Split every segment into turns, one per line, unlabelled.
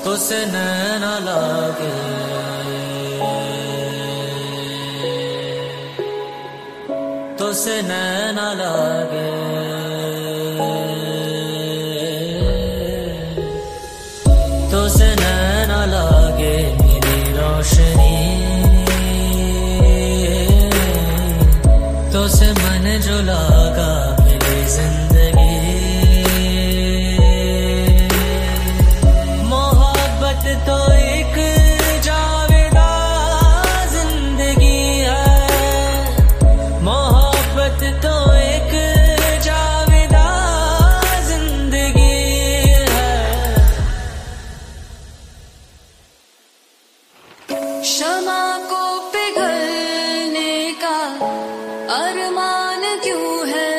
उसे नैना लागे, तुसे नैना लागे, तुसे नैना लागे मेरी रोशनी, तुसे मन जो लागा मेरी जिंदगी। मोहब्बत तो एक जावेदा जिंदगी है, मोहब्बत तो एक जावेदा जिंदगी है।
शमा को पिघलने का अरमान क्यों है,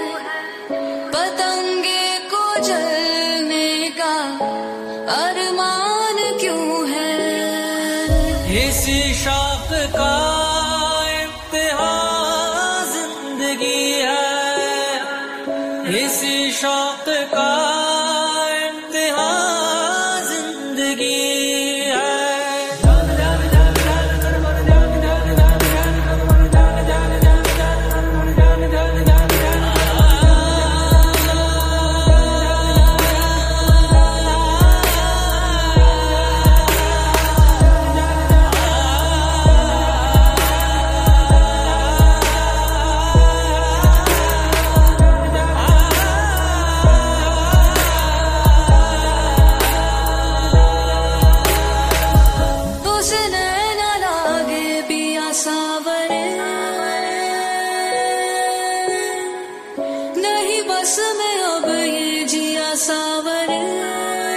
पतंगे को जलने का अरमान क्यों है।
इसी शौक का इम्तिहान जिंदगी है, इसी शौक का इम्तिहान जिंदगी है।
नहीं बस में अब ये जिया सावर।